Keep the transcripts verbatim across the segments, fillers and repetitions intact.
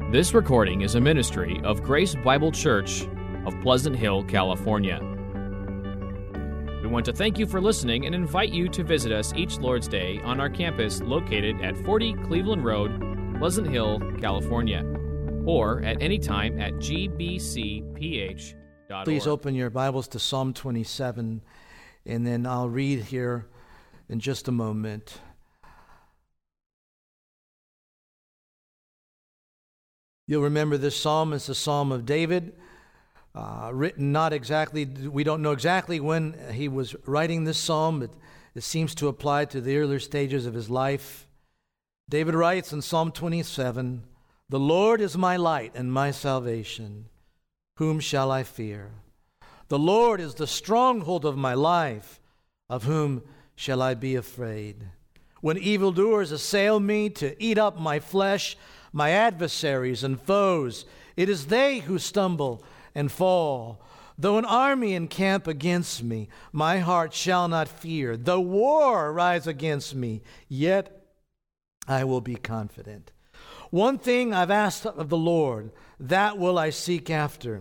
This recording is a ministry of Grace Bible Church of Pleasant Hill, California. We want to thank you for listening and invite you to visit us each Lord's Day on our campus located at forty Cleveland Road, Pleasant Hill, California, or at any time at g b c p h dot org. Please open your Bibles to Psalm twenty-seven, and then I'll read here in just a moment. You'll remember this psalm is the Psalm of David, uh, written not exactly, we don't know exactly when he was writing this psalm, but it seems to apply to the earlier stages of his life. David writes in Psalm twenty-seven, "The Lord is my light and my salvation. Whom shall I fear? The Lord is the stronghold of my life. Of whom shall I be afraid? When evildoers assail me to eat up my flesh, my adversaries and foes, it is they who stumble and fall. Though an army encamp against me, my heart shall not fear. Though war rise against me, yet I will be confident. One thing I've asked of the Lord, that will I seek after,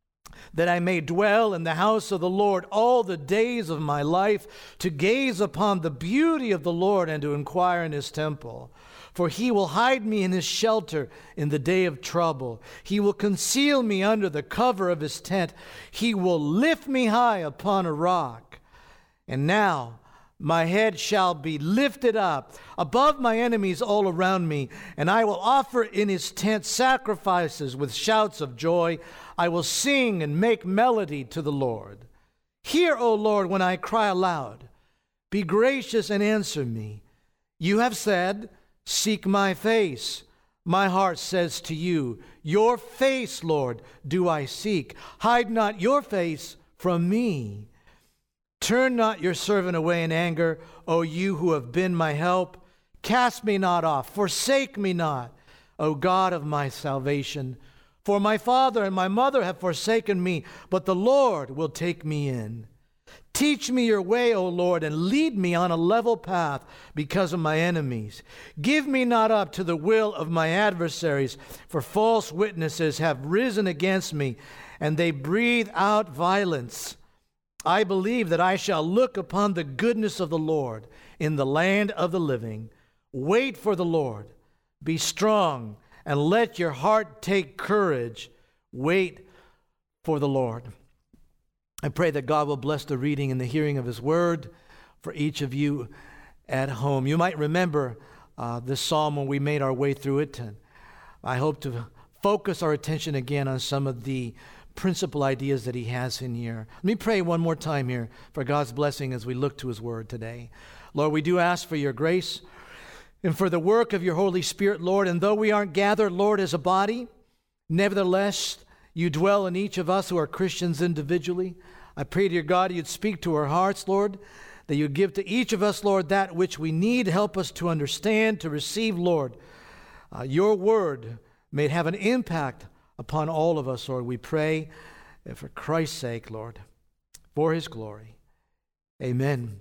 that I may dwell in the house of the Lord all the days of my life, to gaze upon the beauty of the Lord and to inquire in his temple. For he will hide me in his shelter in the day of trouble. He will conceal me under the cover of his tent. He will lift me high upon a rock. And now my head shall be lifted up above my enemies all around me, and I will offer in his tent sacrifices with shouts of joy. I will sing and make melody to the Lord. Hear, O Lord, when I cry aloud. Be gracious and answer me. You have said, seek my face. My heart says to you, your face, Lord, do I seek. Hide not your face from me. Turn not your servant away in anger, O you who have been my help. Cast me not off, forsake me not, O God of my salvation. For my father and my mother have forsaken me, but the Lord will take me in. Teach me your way, O Lord, and lead me on a level path because of my enemies. Give me not up to the will of my adversaries, for false witnesses have risen against me, and they breathe out violence. I believe that I shall look upon the goodness of the Lord in the land of the living. Wait for the Lord. Be strong, and let your heart take courage. Wait for the Lord." I pray that God will bless the reading and the hearing of his word for each of you at home. You might remember uh, this psalm when we made our way through it, and I hope to focus our attention again on some of the principal ideas that he has in here. Let me pray one more time here for God's blessing as we look to his word today. Lord, we do ask for your grace and for the work of your Holy Spirit, Lord, and though we aren't gathered, Lord, as a body, nevertheless, you dwell in each of us who are Christians individually. I pray, dear God, you'd speak to our hearts, Lord, that you'd give to each of us, Lord, that which we need. Help us to understand, to receive, Lord. Uh, your word may have an impact upon all of us, Lord. We pray for Christ's sake, Lord, for his glory. Amen.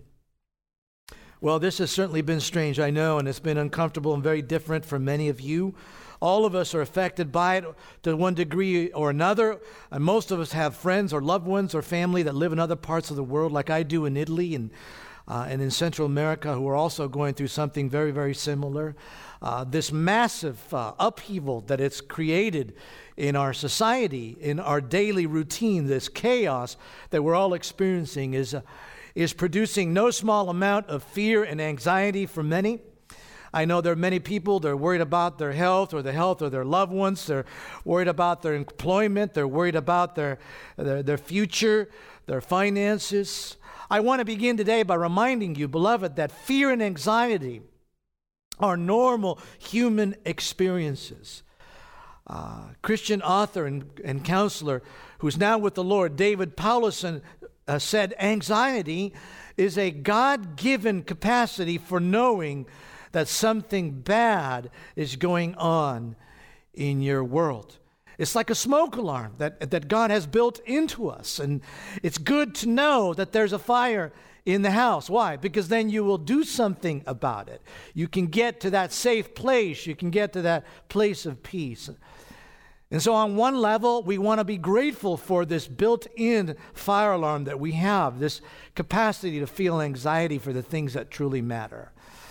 Well, this has certainly been strange, I know, and it's been uncomfortable and very different for many of you. All of us are affected by it to one degree or another. And most of us have friends or loved ones or family that live in other parts of the world, like I do in Italy and uh, and in Central America, who are also going through something very, very similar. Uh, this massive uh, upheaval that it's created in our society, in our daily routine, this chaos that we're all experiencing is uh, is producing no small amount of fear and anxiety for many. I know there are many people, they're worried about their health or the health of their loved ones. They're worried about their employment. They're worried about their, their, their future, their finances. I want to begin today by reminding you, beloved, that fear and anxiety are normal human experiences. Uh, Christian author and, and counselor who's now with the Lord, David Powlison, uh, said, anxiety is a God-given capacity for knowing that something bad is going on in your world. It's like a smoke alarm that, that God has built into us. And it's good to know that there's a fire in the house. Why? Because then you will do something about it. You can get to that safe place. You can get to that place of peace. And so on one level, we want to be grateful for this built-in fire alarm that we have, this capacity to feel anxiety for the things that truly matter.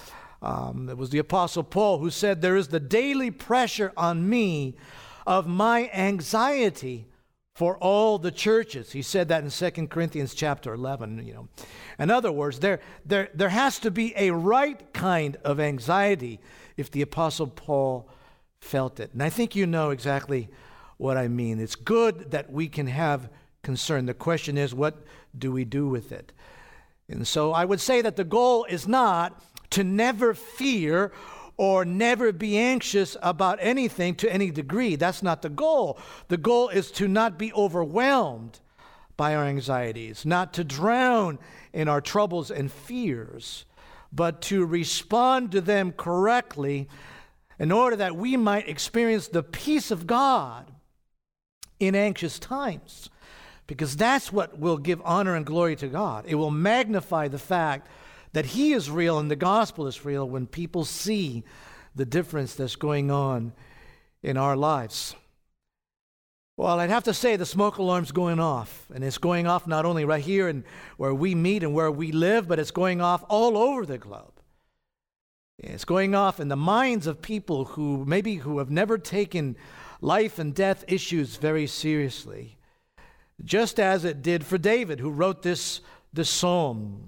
Um, it was the Apostle Paul who said, there is the daily pressure on me of my anxiety for all the churches. He said that in Second Corinthians chapter eleven. You know, in other words, there, there, there has to be a right kind of anxiety if the Apostle Paul felt it. And I think you know exactly what I mean. It's good that we can have concern. The question is, what do we do with it? And so I would say that the goal is not to never fear or never be anxious about anything to any degree. That's not the goal. The goal is to not be overwhelmed by our anxieties, not to drown in our troubles and fears, but to respond to them correctly in order that we might experience the peace of God in anxious times. Because that's what will give honor and glory to God. It will magnify the fact that He is real and the gospel is real when people see the difference that's going on in our lives. Well, I'd have to say the smoke alarm's going off. And it's going off not only right here and where we meet and where we live, but it's going off all over the globe. It's going off in the minds of people who maybe who have never taken life and death issues very seriously. Just as it did for David, who wrote this, this psalm.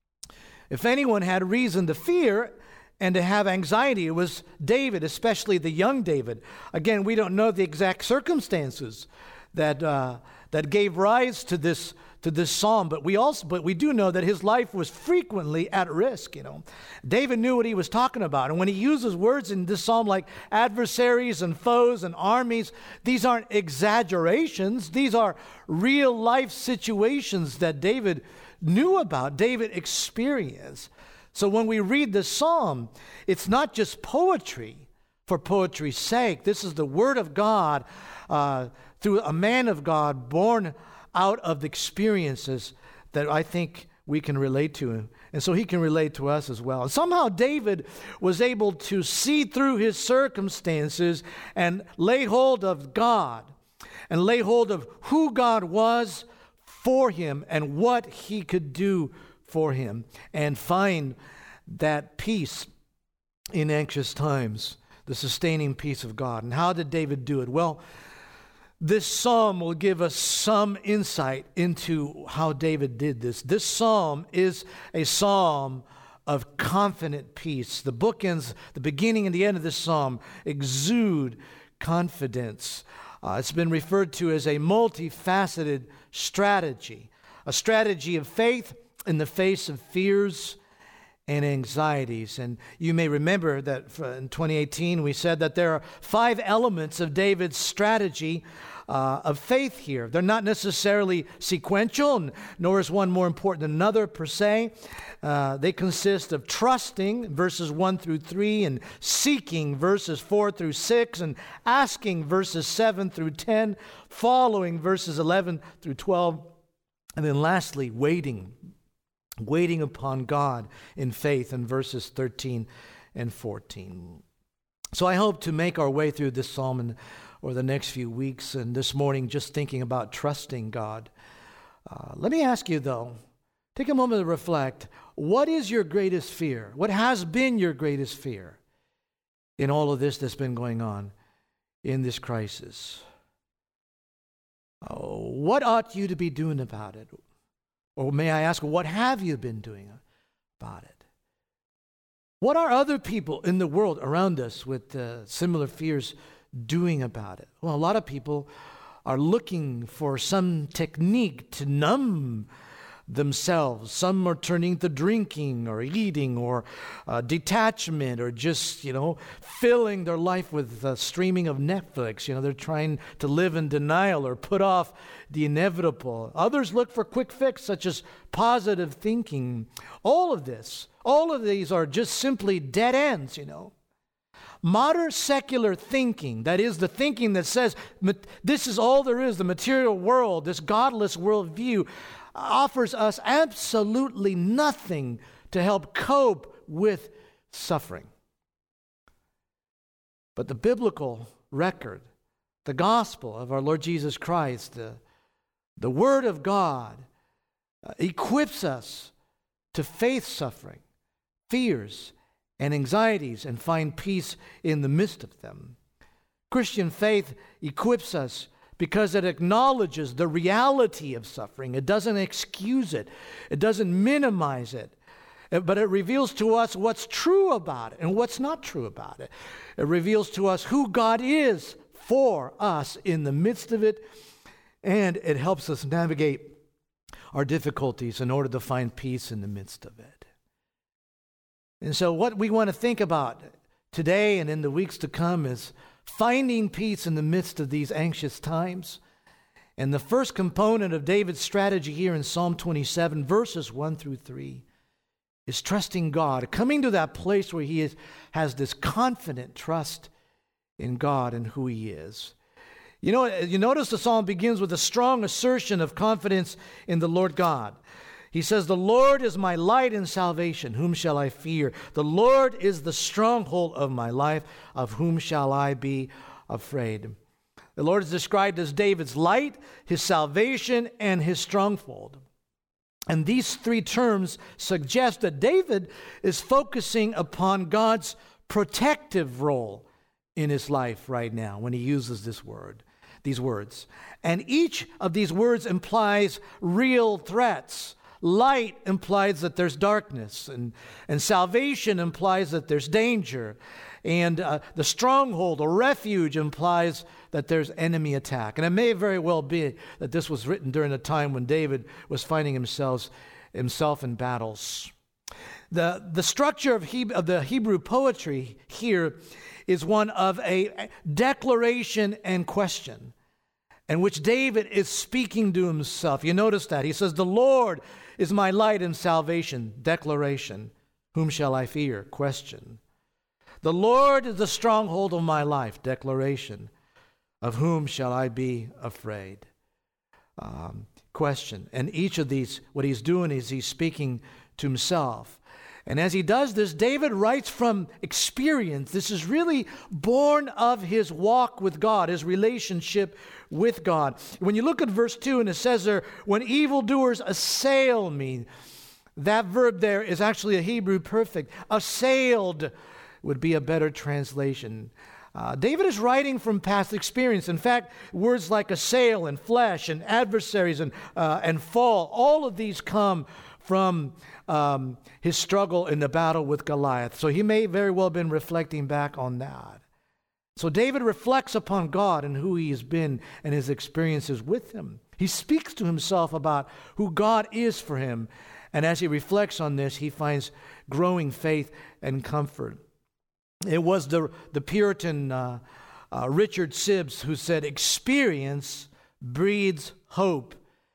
If anyone had reason to fear and to have anxiety, it was David, especially the young David. Again, we don't know the exact circumstances that uh, that gave rise to this to this psalm, but we also but we do know that his life was frequently at risk. You know, David knew what he was talking about, and when he uses words in this psalm like adversaries and foes and armies, these aren't exaggerations. These are real life situations that David knew about, David experienced. So when we read this psalm, it's not just poetry for poetry's sake. This is the word of God uh, through a man of God born out of the experiences that I think we can relate to him. And so he can relate to us as well. And somehow David was able to see through his circumstances and lay hold of God and lay hold of who God was for him and what he could do for him and find that peace in anxious times, the sustaining peace of God. And how did David do it? Well, this psalm will give us some insight into how David did this. This psalm is a psalm of confident peace. The bookends, the beginning and the end of this psalm exude confidence. Uh, it's been referred to as a multifaceted strategy, a strategy of faith in the face of fears and anxieties. And you may remember that in twenty eighteen we said that there are five elements of David's strategy uh, of faith here. They're not necessarily sequential, nor is one more important than another per se. Uh, they consist of trusting, verses one through three, and seeking, verses four through six, and asking, verses seven through ten, following, verses eleven through twelve, and then lastly, waiting. Waiting upon God in faith in verses thirteen and fourteen. So I hope to make our way through this psalm in, or the next few weeks, and this morning just thinking about trusting God. Uh, let me ask you though, take a moment to reflect, what is your greatest fear? What has been your greatest fear in all of this that's been going on in this crisis? Oh, what ought you to be doing about it? Or may I ask, what have you been doing about it? What are other people in the world around us with uh, similar fears doing about it? Well, a lot of people are looking for some technique to numb themselves. Some are turning to drinking or eating or uh, detachment or just, you know, filling their life with uh, streaming of Netflix. You know, they're trying to live in denial or put off the inevitable. Others look for quick fix, such as positive thinking. All of this, all of these are just simply dead ends, you know. Modern secular thinking, that is the thinking that says this is all there is, the material world, this godless worldview, offers us absolutely nothing to help cope with suffering. But the biblical record, the gospel of our Lord Jesus Christ, the, the Word of God, uh, equips us to face suffering, fears, and anxieties, and find peace in the midst of them. Christian faith equips us because it acknowledges the reality of suffering. It doesn't excuse it. It doesn't minimize it. But it reveals to us what's true about it and what's not true about it. It reveals to us who God is for us in the midst of it, and it helps us navigate our difficulties in order to find peace in the midst of it. And so what we want to think about today and in the weeks to come is finding peace in the midst of these anxious times. And the first component of David's strategy here in Psalm twenty-seven, verses one through three, is trusting God, coming to that place where he is, has this confident trust in God and who he is. You know, you notice the psalm begins with a strong assertion of confidence in the Lord God. He says, "The Lord is my light and salvation. Whom shall I fear? The Lord is the stronghold of my life. Of whom shall I be afraid?" The Lord is described as David's light, his salvation, and his stronghold. And these three terms suggest that David is focusing upon God's protective role in his life right now when he uses this word, these words. And each of these words implies real threats. Light implies that there's darkness, and, and salvation implies that there's danger. And uh, the stronghold or refuge implies that there's enemy attack. And it may very well be that this was written during a time when David was finding himself, himself in battles. The, the structure of, he, of the Hebrew poetry here is one of a declaration and question, in which David is speaking to himself. You notice that. He says, "The Lord is my light and salvation." Declaration. "Whom shall I fear?" Question. "The Lord is the stronghold of my life." Declaration. "Of whom shall I be afraid?" Um, question. And each of these, what he's doing is he's speaking to himself. And as he does this, David writes from experience. This is really born of his walk with God, his relationship with God. When you look at verse two, and it says there, "When evildoers assail me," that verb there is actually a Hebrew perfect. Assailed would be a better translation. Uh, David is writing from past experience. In fact, words like assail and flesh and adversaries and, uh, and fall, all of these come from um, his struggle in the battle with Goliath. So he may very well have been reflecting back on that. So David reflects upon God and who he has been and his experiences with him. He speaks to himself about who God is for him. And as he reflects on this, he finds growing faith and comfort. It was the, the Puritan uh, uh, Richard Sibbes who said, "Experience breeds hope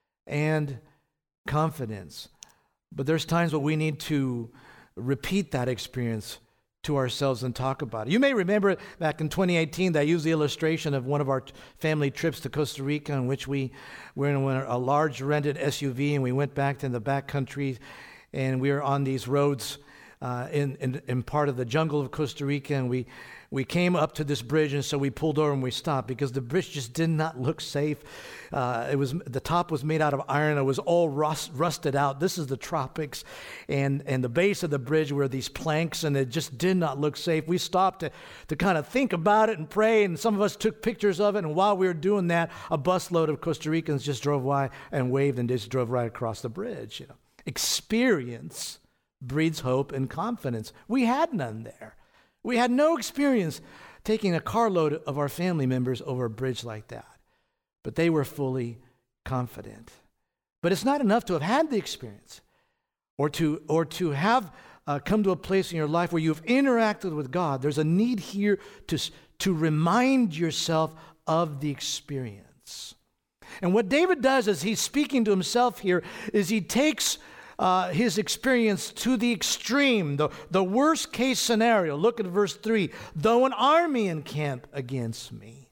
and confidence." But there's times when we need to repeat that experience to ourselves and talk about it. You may remember back in twenty eighteen that I used the illustration of one of our family trips to Costa Rica, in which we were in a large rented S U V, and we went back to the back country, and we were on these roads uh, in, in in part of the jungle of Costa Rica, and we we came up to this bridge, and so we pulled over and we stopped because the bridge just did not look safe. Uh, it was the top was made out of iron. It was all rust, rusted out. This is the tropics, and and the base of the bridge were these planks, and it just did not look safe. We stopped to to kind of think about it and pray, and some of us took pictures of it. And while we were doing that, a busload of Costa Ricans just drove by and waved and just drove right across the bridge. You know, experience breeds hope and confidence. We had none there. We had no experience taking a carload of our family members over a bridge like that. But they were fully confident. But it's not enough to have had the experience or to or to have uh, come to a place in your life where you've interacted with God. There's a need here to, to remind yourself of the experience. And what David does as he's speaking to himself here is he takes Uh, his experience to the extreme, the, the worst case scenario. Look at verse three. "Though an army encamp against me."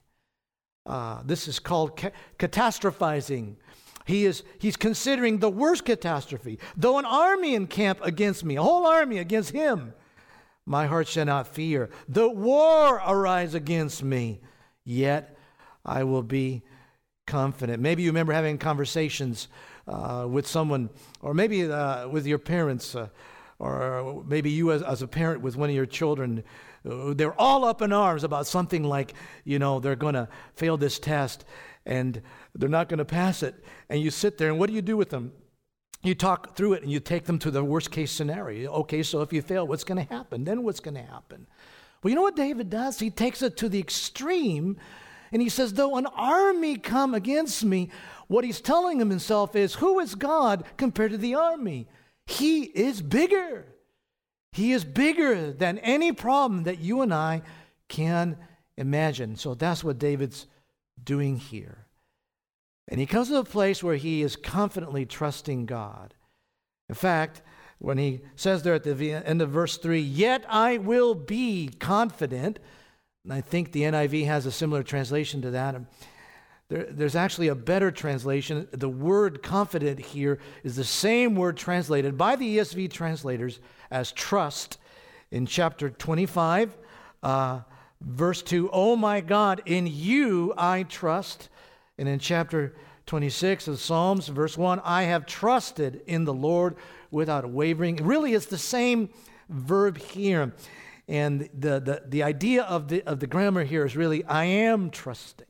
Uh, this is called ca- catastrophizing. He is he's considering the worst catastrophe. "Though an army encamp against me," a whole army against him, "my heart shall not fear. Though war arise against me, yet I will be confident. Maybe you remember having conversations uh, with someone, or maybe uh, with your parents, uh, or maybe you as, as a parent with one of your children. Uh, they're all up in arms about something like, you know, they're going to fail this test and they're not going to pass it. And you sit there, and what do you do with them? You talk through it and you take them to the worst case scenario. Okay, so if you fail, what's going to happen? Then what's going to happen? Well, you know what David does? He takes it to the extreme, and he says, though an army come against me, what he's telling himself is, who is God compared to the army? He is bigger. He is bigger than any problem that you and I can imagine. So that's what David's doing here. And he comes to a place where he is confidently trusting God. In fact, when he says there at the end of verse three, yet I will be confident, and I think the N I V has a similar translation to that. There, there's actually a better translation. The word confident here is the same word translated by the E S V translators as trust in chapter twenty-five, uh, verse two, oh my God, in you I trust. And in chapter twenty-six of Psalms, verse one, I have trusted in the Lord without wavering. Really, it's the same verb here. And the, the, the idea of the, of the grammar here is really, I am trusting.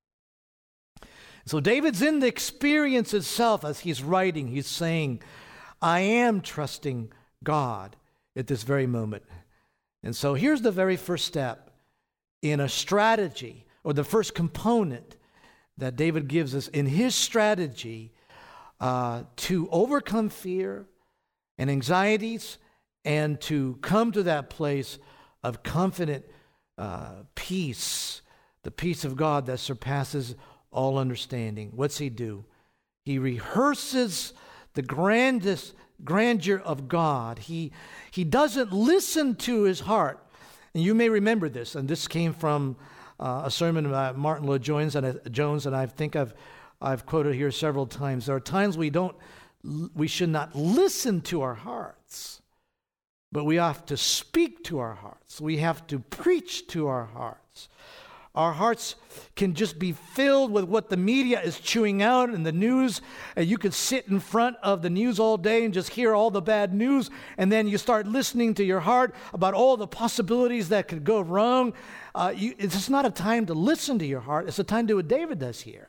So David's in the experience itself as he's writing. He's saying, I am trusting God at this very moment. And so here's the very first step in a strategy, or the first component that David gives us in his strategy uh, to overcome fear and anxieties and to come to that place of confident uh, peace, the peace of God that surpasses all understanding. What's he do? He rehearses the grandest grandeur of God. He, he doesn't listen to his heart. And you may remember this, and this came from uh, a sermon by Martin Lloyd-Jones, and, uh, Jones, and I think I've, I've quoted here several times. There are times we don't, we should not listen to our hearts, but we have to speak to our hearts. We have to preach to our hearts. Our hearts can just be filled with what the media is chewing out in the news. And you could sit in front of the news all day and just hear all the bad news. And then you start listening to your heart about all the possibilities that could go wrong. Uh, you, it's just not a time to listen to your heart. It's a time to do what David does here.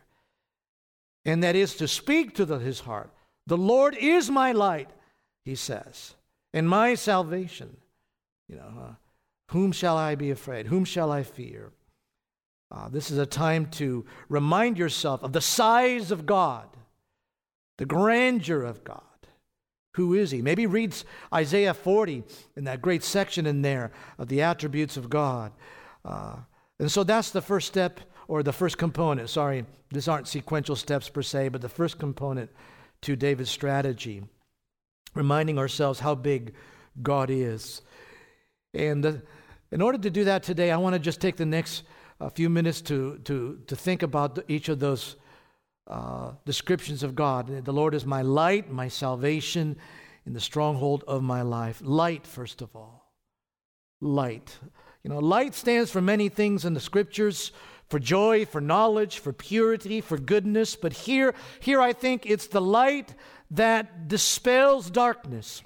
And that is to speak to the, his heart. The Lord is my light, he says, and my salvation. You know, uh, whom shall I be afraid? Whom shall I fear? Uh, this is a time to remind yourself of the size of God, the grandeur of God. Who is he? Maybe read Isaiah forty in that great section in there of the attributes of God. Uh, and so that's the first step, or the first component. Sorry, these aren't sequential steps per se, but the first component to David's strategy, reminding ourselves how big God is. And the, in order to do that today, I want to just take the next a few minutes to to to think about the, each of those uh, descriptions of God. The Lord is my light, my salvation, in the stronghold of my life. Light, first of all. Light. You know, light stands for many things in the Scriptures, for joy, for knowledge, for purity, for goodness. But here, here I think it's the light that dispels darkness.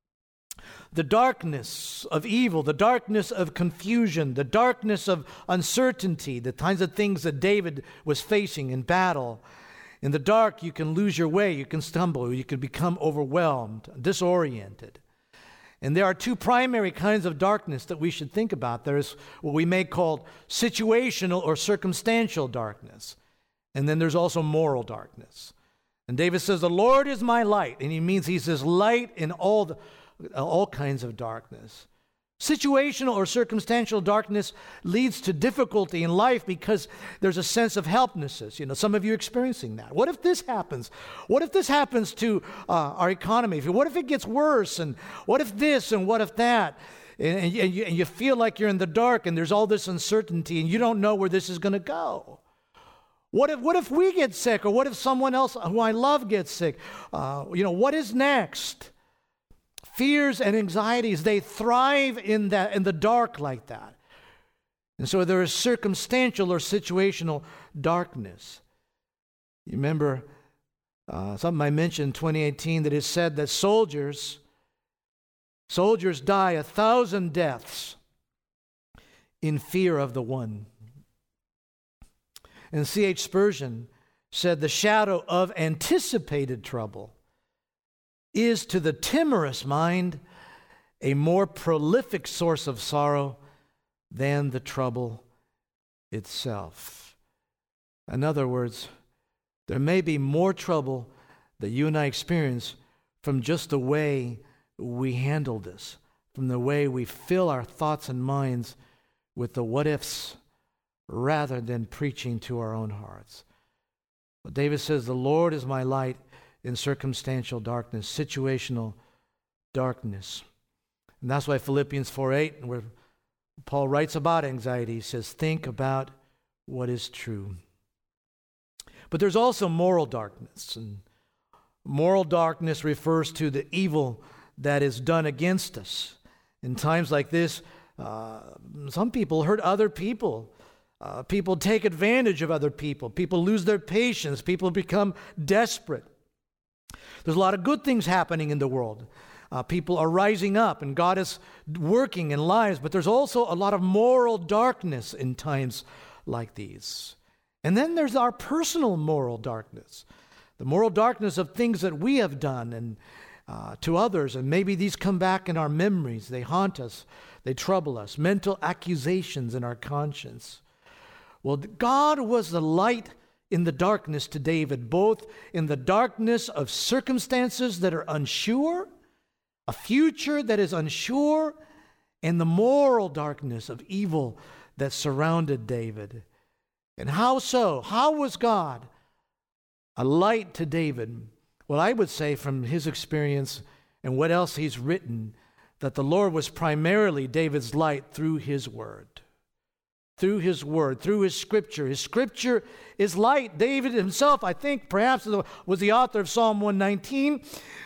The darkness of evil, the darkness of confusion, the darkness of uncertainty, the kinds of things that David was facing in battle. In the dark, you can lose your way, you can stumble, you can become overwhelmed, disoriented. And there are two primary kinds of darkness that we should think about. There is what we may call situational or circumstantial darkness. And then there's also moral darkness. And David says, the Lord is my light. And he means he's his light in all the all kinds of darkness. Situational or circumstantial darkness leads to difficulty in life because there's a sense of helplessness. You know, some of you are experiencing that. What if this happens? What if this happens to uh, our economy? What if it gets worse? And what if this and what if that? And, and, you, and you feel like you're in the dark and there's all this uncertainty and you don't know where this is going to go. What if, what if we get sick, or what if someone else who I love gets sick? Uh, you know, what is next? Fears and anxieties, they thrive in that in the dark like that. And so there is circumstantial or situational darkness. You remember uh, something I mentioned in twenty eighteen, that is said that soldiers, soldiers die a thousand deaths in fear of the one. And C H Spurgeon said the shadow of anticipated trouble is to the timorous mind a more prolific source of sorrow than the trouble itself. In other words, there may be more trouble that you and I experience from just the way we handle this, from the way we fill our thoughts and minds with the what-ifs rather than preaching to our own hearts. But David says, the Lord is my light in circumstantial darkness, situational darkness. And that's why Philippians four eight, where Paul writes about anxiety, he says, think about what is true. But there's also moral darkness. And moral darkness refers to the evil that is done against us. In times like this, uh, some people hurt other people. Uh, people take advantage of other people. People lose their patience. People become desperate. There's a lot of good things happening in the world. Uh, people are rising up and God is working in lives, but there's also a lot of moral darkness in times like these. And then there's our personal moral darkness, the moral darkness of things that we have done and uh, to others, and maybe these come back in our memories. They haunt us, they trouble us, mental accusations in our conscience. Well, God was the light in the darkness to David, both in the darkness of circumstances that are unsure, a future that is unsure, and the moral darkness of evil that surrounded David. And how so? How was God a light to David? Well, I would say from his experience and what else he's written, that the Lord was primarily David's light through his word. Through his word, through his scripture. His scripture is light. David himself, I think, perhaps was the author of Psalm one nineteen.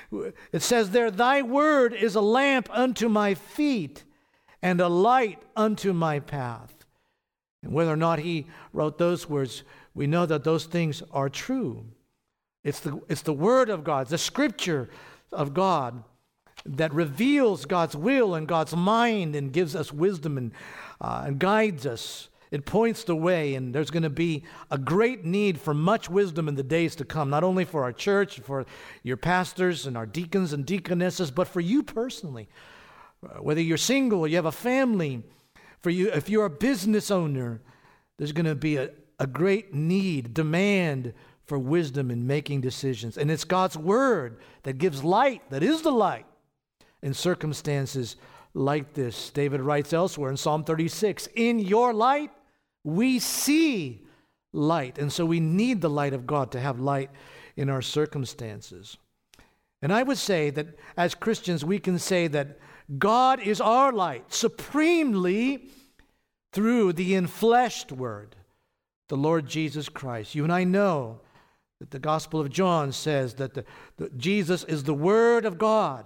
It says there, thy word is a lamp unto my feet and a light unto my path. And whether or not he wrote those words, we know that those things are true. It's the, it's the word of God, the scripture of God that reveals God's will and God's mind and gives us wisdom and, uh, and guides us. It points the way, and there's going to be a great need for much wisdom in the days to come, not only for our church, for your pastors and our deacons and deaconesses, but for you personally. Uh, whether you're single or you have a family, for you, if you're a business owner, there's going to be a, a great need, demand for wisdom in making decisions. And it's God's word that gives light, that is the light, in circumstances like this. David writes elsewhere in Psalm thirty-six, in your light we see light. And so we need the light of God to have light in our circumstances. And I would say that as Christians, we can say that God is our light supremely through the enfleshed word, the Lord Jesus Christ. You and I know that the Gospel of John says that the, the, Jesus is the Word of God,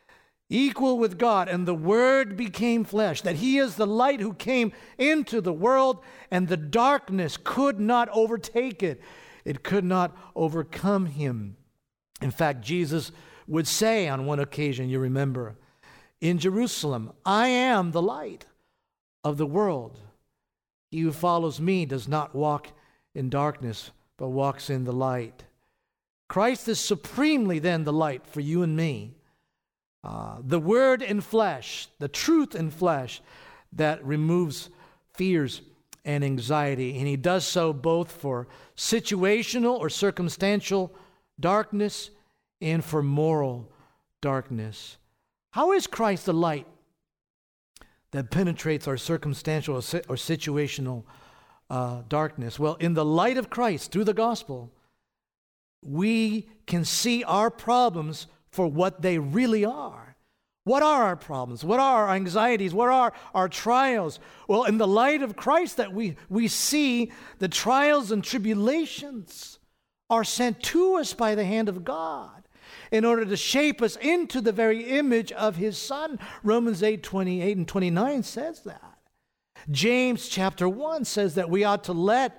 equal with God, and the Word became flesh, that he is the light who came into the world, and the darkness could not overtake it. It could not overcome him. In fact, Jesus would say on one occasion, you remember, in Jerusalem, I am the light of the world. He who follows me does not walk in darkness, but walks in the light. Christ is supremely then the light for you and me. Uh, the word in flesh, the truth in flesh that removes fears and anxiety. And he does so both for situational or circumstantial darkness and for moral darkness. How is Christ the light that penetrates our circumstantial or situational uh, darkness? Well, in the light of Christ, through the gospel, we can see our problems for what they really are. What are our problems? What are our anxieties? What are our trials? Well, in the light of Christ, that we, we see the trials and tribulations are sent to us by the hand of God in order to shape us into the very image of his Son. Romans eight twenty-eight and twenty-nine says that. James chapter one says that we ought to let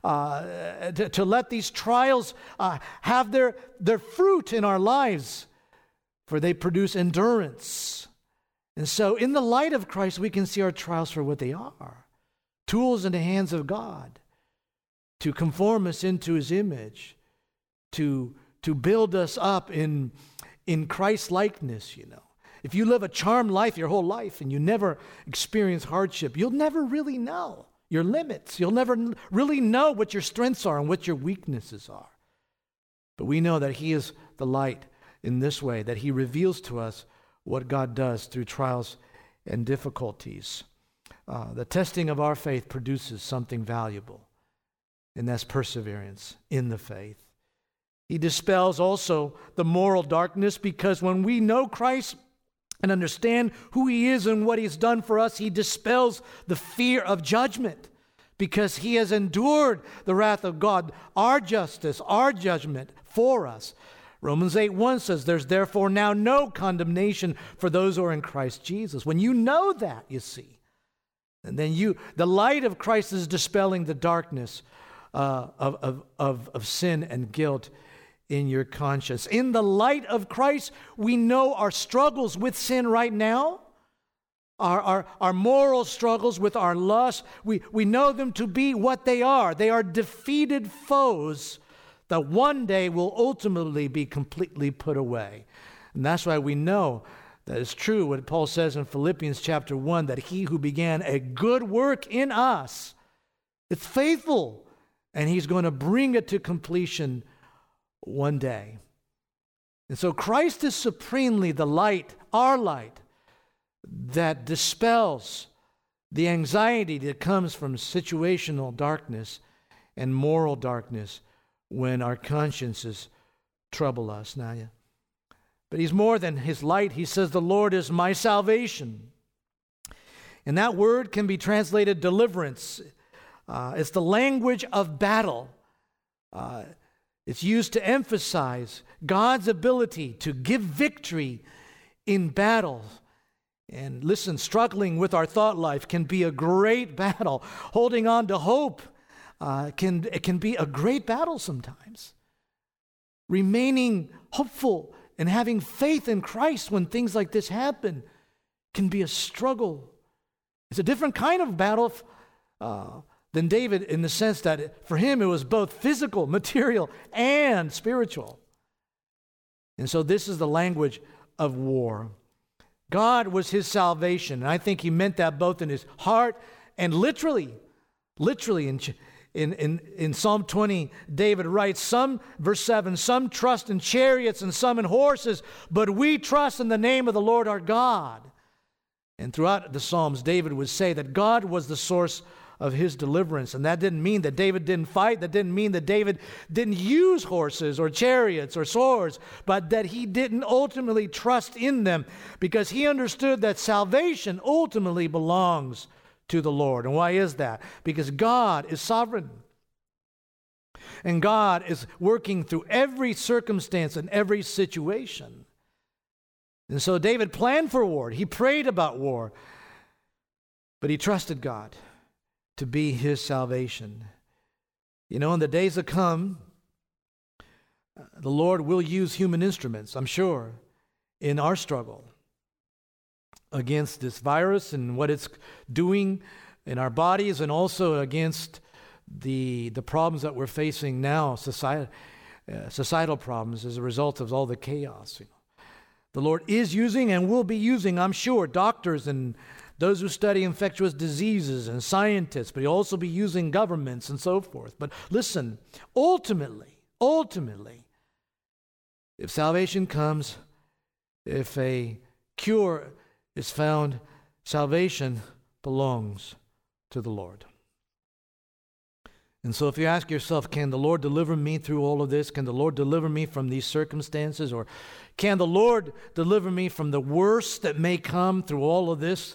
uh, to, to let these trials uh, have their, their fruit in our lives, for they produce endurance. And so in the light of Christ, we can see our trials for what they are. Tools in the hands of God to conform us into His image, to, to build us up in, in Christ's likeness, you know. If you live a charmed life your whole life and you never experience hardship, you'll never really know your limits. You'll never really know what your strengths are and what your weaknesses are. But we know that He is the light in this way, that He reveals to us what God does through trials and difficulties. Uh, the testing of our faith produces something valuable, and that's perseverance in the faith. He dispels also the moral darkness, because when we know Christ and understand who He is and what He's done for us, He dispels the fear of judgment, because He has endured the wrath of God, our justice, our judgment for us. Romans eight one says, there's therefore now no condemnation for those who are in Christ Jesus. When you know that, you see, and then you, the light of Christ is dispelling the darkness uh, of, of, of, of sin and guilt in your conscience. In the light of Christ, we know our struggles with sin right now, our, our, our moral struggles with our lust. We, we know them to be what they are. They are defeated foes that one day will ultimately be completely put away. And that's why we know that it's true what Paul says in Philippians chapter one, that He who began a good work in us, it's faithful, and He's going to bring it to completion one day. And so Christ is supremely the light, our light, that dispels the anxiety that comes from situational darkness and moral darkness when our consciences trouble us. Now, yeah. But He's more than His light. He says, the Lord is my salvation. And that word can be translated deliverance. Uh, it's the language of battle. Uh, it's used to emphasize God's ability to give victory in battle. And listen, struggling with our thought life can be a great battle. Holding on to hope Uh, can it can be a great battle sometimes. Remaining hopeful and having faith in Christ when things like this happen can be a struggle. It's a different kind of battle uh, than David, in the sense that for him it was both physical, material, and spiritual. And so this is the language of war. God was his salvation, and I think he meant that both in his heart and literally. Literally in In, in, in Psalm twenty, David writes, some, verse seven, some trust in chariots and some in horses, but we trust in the name of the Lord our God. And throughout the Psalms, David would say that God was the source of his deliverance. And that didn't mean that David didn't fight. That didn't mean that David didn't use horses or chariots or swords, but that he didn't ultimately trust in them, because he understood that salvation ultimately belongs to the Lord. And why is that? Because God is sovereign. And God is working through every circumstance and every situation. And so David planned for war. He prayed about war. But he trusted God to be his salvation. You know, in the days to come, the Lord will use human instruments, I'm sure, in our struggle against this virus and what it's doing in our bodies, and also against the the problems that we're facing now, society, uh, societal problems as a result of all the chaos. You know. The Lord is using and will be using, I'm sure, doctors and those who study infectious diseases and scientists, but he'll also be using governments and so forth. But listen, ultimately, ultimately, if salvation comes, if a cure is found, salvation belongs to the Lord. And so if you ask yourself, can the Lord deliver me through all of this? Can the Lord deliver me from these circumstances? Or can the Lord deliver me from the worst that may come through all of this?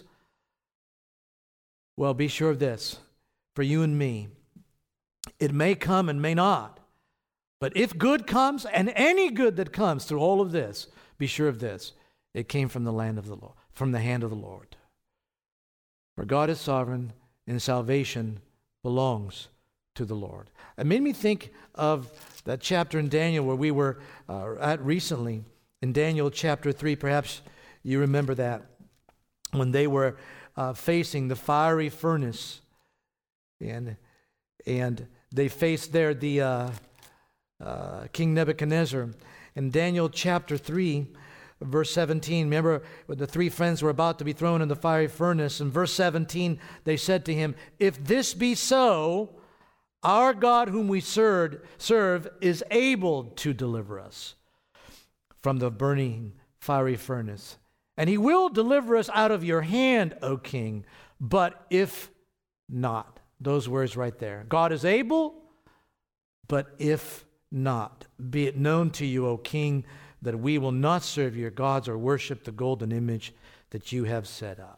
Well, be sure of this, for you and me, it may come and may not. But if good comes, and any good that comes through all of this, be sure of this, it came from the land of the Lord, from the hand of the Lord. For God is sovereign, and salvation belongs to the Lord. It made me think of that chapter in Daniel where we were uh, at recently, in Daniel chapter three. Perhaps you remember that, when they were uh, facing the fiery furnace, and and they faced there the uh, uh, King Nebuchadnezzar. In Daniel chapter three, verse seventeen, remember when the three friends were about to be thrown in the fiery furnace. In verse seventeen, they said to him, "If this be so, our God whom we serve, serve is able to deliver us from the burning fiery furnace. And he will deliver us out of your hand, O king. But if not," those words right there. God is able, but if not, be it known to you, O king, that we will not serve your gods or worship the golden image that you have set up.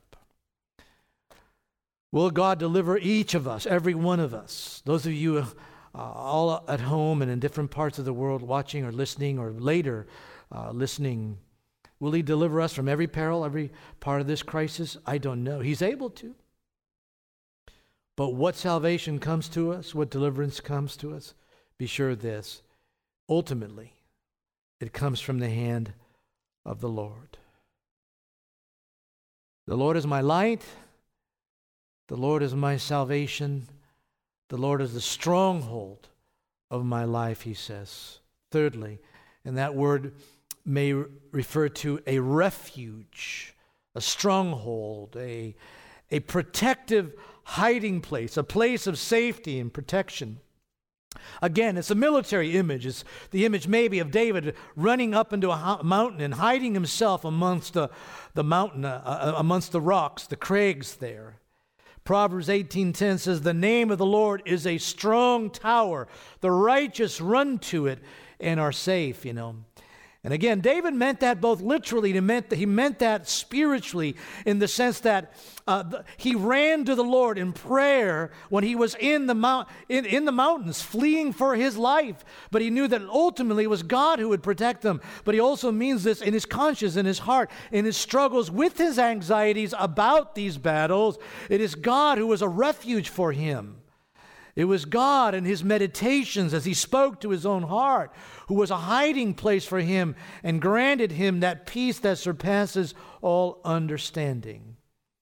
Will God deliver each of us, every one of us, those of you uh, all at home and in different parts of the world watching or listening or later uh, listening? Will he deliver us from every peril, every part of this crisis? I don't know. He's able to. But what salvation comes to us, what deliverance comes to us, be sure of this. Ultimately, it comes from the hand of the Lord. The Lord is my light. The Lord is my salvation. The Lord is the stronghold of my life, he says. Thirdly, and that word may refer to a refuge, a stronghold, a, a protective hiding place, a place of safety and protection. Again, it's a military image. It's the image maybe of David running up into a mountain and hiding himself amongst the, the mountain, uh, amongst the rocks, the crags there. Proverbs eighteen ten says, "The name of the Lord is a strong tower. The righteous run to it and are safe," you know. And again, David meant that both literally, he meant that, he meant that spiritually, in the sense that uh, the, he ran to the Lord in prayer when he was in the mount, in, in the mountains, fleeing for his life. But he knew that ultimately it was God who would protect him. But he also means this in his conscience, in his heart, in his struggles with his anxieties about these battles. It is God who was a refuge for him. It was God in his meditations as he spoke to his own heart, who was a hiding place for him and granted him that peace that surpasses all understanding.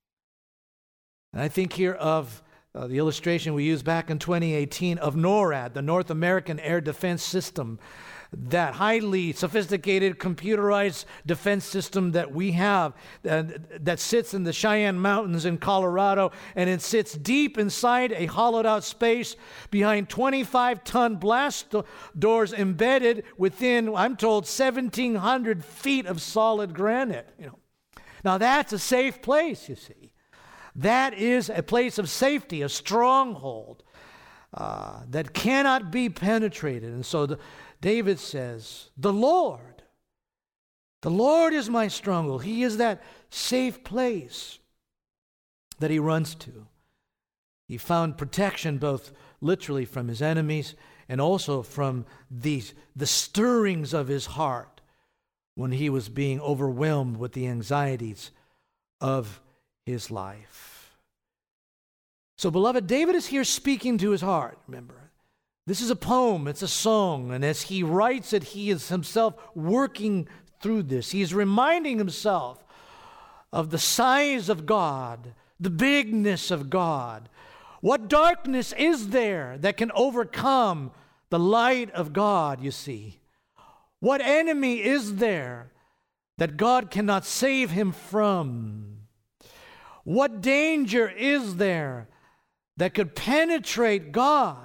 And I think here of uh, the illustration we used back in twenty eighteen of NORAD, the North American Air Defense System, that highly sophisticated computerized defense system that we have uh, that sits in the Cheyenne Mountains in Colorado, and it sits deep inside a hollowed out space behind twenty-five ton blast do- doors embedded within, I'm told, seventeen hundred feet of solid granite. You know, now that's a safe place, you see. That is a place of safety, a stronghold uh, that cannot be penetrated. And so the David says, the Lord, the Lord is my stronghold. He is that safe place that he runs to. He found protection both literally from his enemies and also from these, the stirrings of his heart when he was being overwhelmed with the anxieties of his life. So, beloved, David is here speaking to his heart, remember. This is a poem, it's a song, and as he writes it, he is himself working through this. He is reminding himself of the size of God, the bigness of God. What darkness is there that can overcome the light of God, you see? What enemy is there that God cannot save him from? What danger is there that could penetrate God?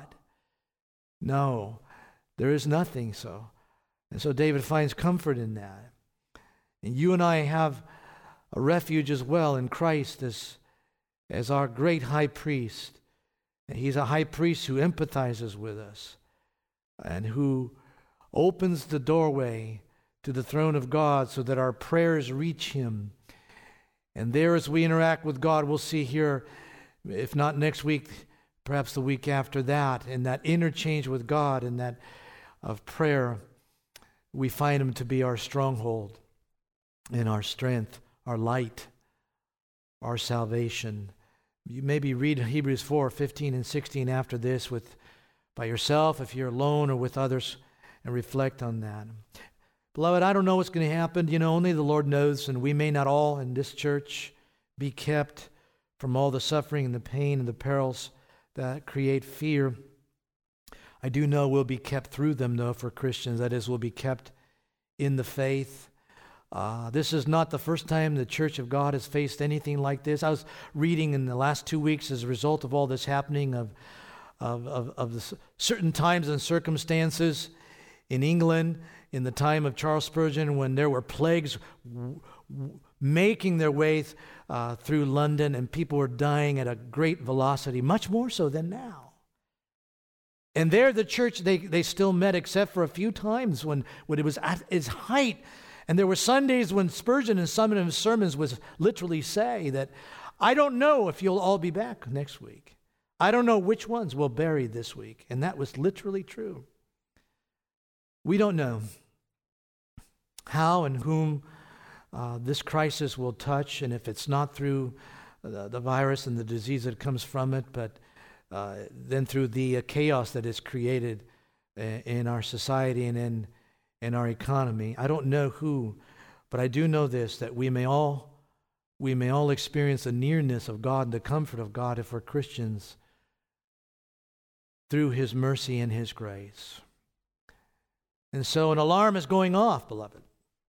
No, there is nothing so. And so David finds comfort in that. And you and I have a refuge as well in Christ as, as our great high priest. And he's a high priest who empathizes with us and who opens the doorway to the throne of God so that our prayers reach him. And there, as we interact with God, we'll see here, if not next week, perhaps the week after that, in that interchange with God, in that of prayer, we find him to be our stronghold and our strength, our light, our salvation. You maybe read Hebrews four, fifteen and sixteen after this with by yourself, if you're alone, or with others, and reflect on that. Beloved, I don't know what's going to happen. You know, only the Lord knows, and we may not all in this church be kept from all the suffering and the pain and the perils that create fear. I do know we'll be kept through them, though, for Christians. That is, we'll be kept in the faith. Uh, this is not the first time the Church of God has faced anything like this. I was reading in the last two weeks as a result of all this happening of, of, of, of the certain times and circumstances in England in the time of Charles Spurgeon, when there were plagues w- w- making their way th- uh, through London, and people were dying at a great velocity, much more so than now. And there the church, they, they still met, except for a few times when, when it was at its height. And there were Sundays when Spurgeon in some of his sermons was literally say that, I don't know if you'll all be back next week. I don't know which ones we'll bury this week. And that was literally true. We don't know how and whom uh, this crisis will touch, and if it's not through the, the virus and the disease that comes from it, but uh, then through the uh, chaos that is created in, in our society and in, in our economy. I don't know who, but I do know this, that we may all we may all experience the nearness of God and the comfort of God if we're Christians through His mercy and His grace. And so an alarm is going off, beloved.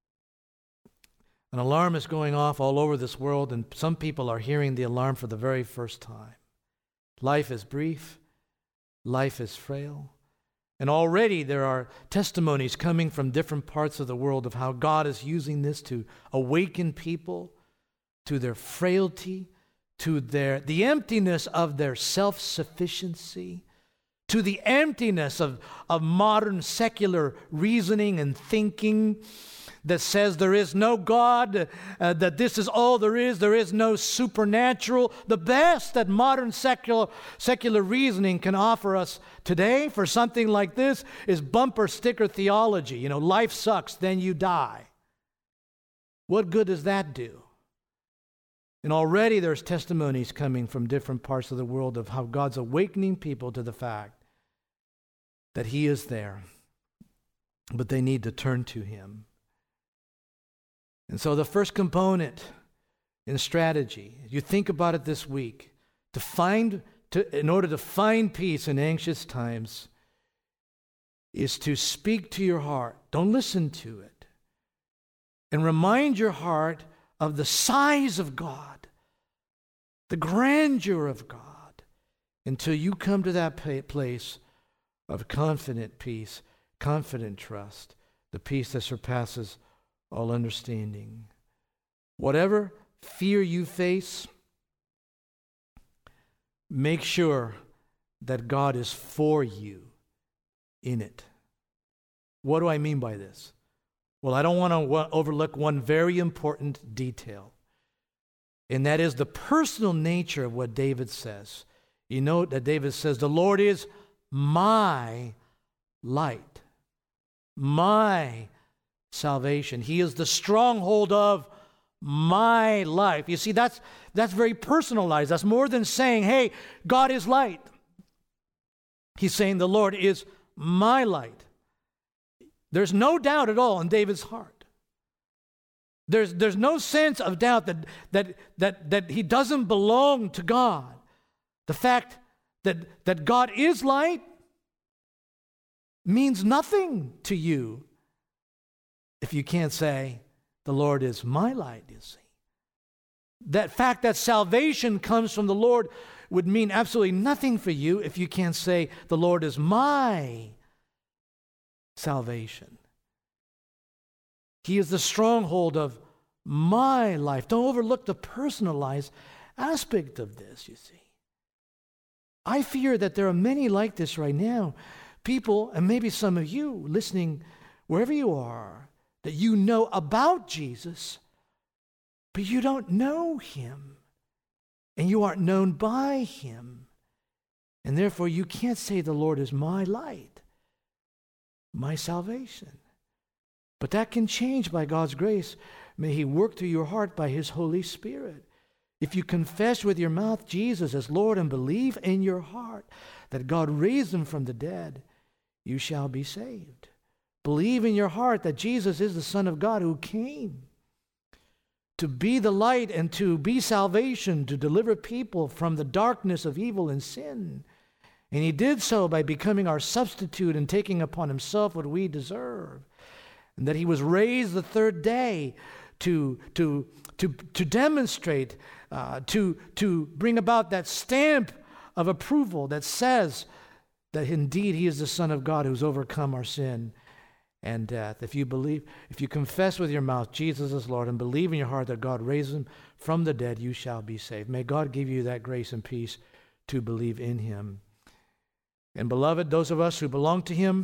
An alarm is going off all over this world, and some people are hearing the alarm for the very first time. Life is brief. Life is frail. And already there are testimonies coming from different parts of the world of how God is using this to awaken people to their frailty, to their the emptiness of their self-sufficiency, to the emptiness of, of modern secular reasoning and thinking that says there is no God, uh, that this is all there is, there is no supernatural. The best that modern secular, secular reasoning can offer us today for something like this is bumper sticker theology. You know, life sucks, then you die. What good does that do? And already there's testimonies coming from different parts of the world of how God's awakening people to the fact that He is there, but they need to turn to Him. And so the first component in strategy, you think about it this week, to find, to, in order to find peace in anxious times, is to speak to your heart. Don't listen to it. And remind your heart of the size of God, the grandeur of God, until you come to that place of confident peace, confident trust, the peace that surpasses all understanding. Whatever fear you face, make sure that God is for you in it. What do I mean by this? Well, I don't want to overlook one very important detail, and that is the personal nature of what David says. You know that David says, the Lord is my light, my salvation. He is the stronghold of my life. You see, that's that's very personalized. That's more than saying, hey, God is light. He's saying the Lord is my light. There's no doubt at all in David's heart. There's there's no sense of doubt that that that that he doesn't belong to God. The fact that that God is light means nothing to you if you can't say, the Lord is my light, you see. That fact that salvation comes from the Lord would mean absolutely nothing for you if you can't say, the Lord is my salvation. He is the stronghold of my life. Don't overlook the personalized aspect of this, you see. I fear that there are many like this right now. People, and maybe some of you listening wherever you are, that you know about Jesus, but you don't know Him, and you aren't known by Him, and therefore you can't say the Lord is my light, my salvation. But that can change by God's grace. May He work through your heart by His Holy Spirit. If you confess with your mouth Jesus as Lord and believe in your heart that God raised him from the dead, you shall be saved. Believe in your heart that Jesus is the Son of God who came to be the light and to be salvation, to deliver people from the darkness of evil and sin. And he did so by becoming our substitute and taking upon himself what we deserve. And that he was raised the third day to, to, to, to demonstrate, uh, to, to bring about that stamp of approval that says that indeed he is the Son of God who's overcome our sin and death. If you believe, if you confess with your mouth Jesus is Lord and believe in your heart that God raised him from the dead, you shall be saved. May God give you that grace and peace to believe in him. And beloved, those of us who belong to him,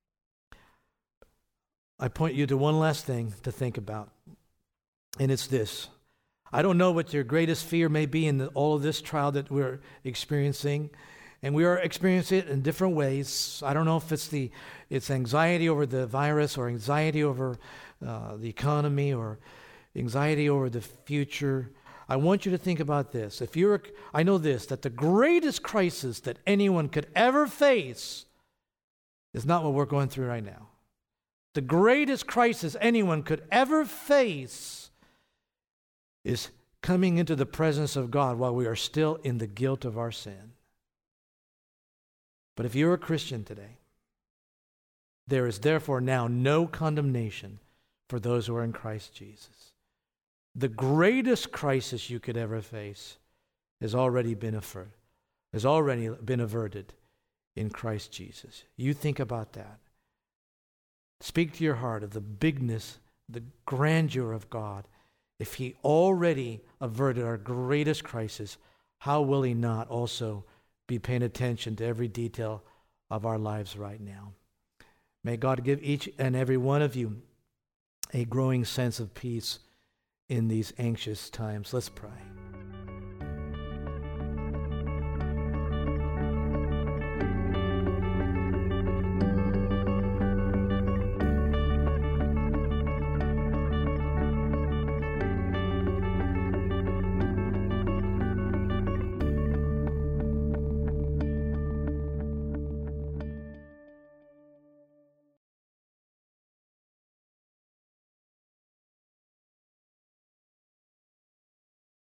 I point you to one last thing to think about, and it's this. I don't know what your greatest fear may be in the, all of this trial that we're experiencing. And we are experiencing it in different ways. I don't know if it's the it's anxiety over the virus or anxiety over uh, the economy or anxiety over the future. I want you to think about this. If you're, I know this, that the greatest crisis that anyone could ever face is not what we're going through right now. The greatest crisis anyone could ever face is coming into the presence of God while we are still in the guilt of our sin. But if you're a Christian today, there is therefore now no condemnation for those who are in Christ Jesus. The greatest crisis you could ever face has already been averted, has already been averted in Christ Jesus. You think about that. Speak to your heart of the bigness, the grandeur of God. If he already averted our greatest crisis, how will he not also be paying attention to every detail of our lives right now? May God give each and every one of you a growing sense of peace in these anxious times. Let's pray.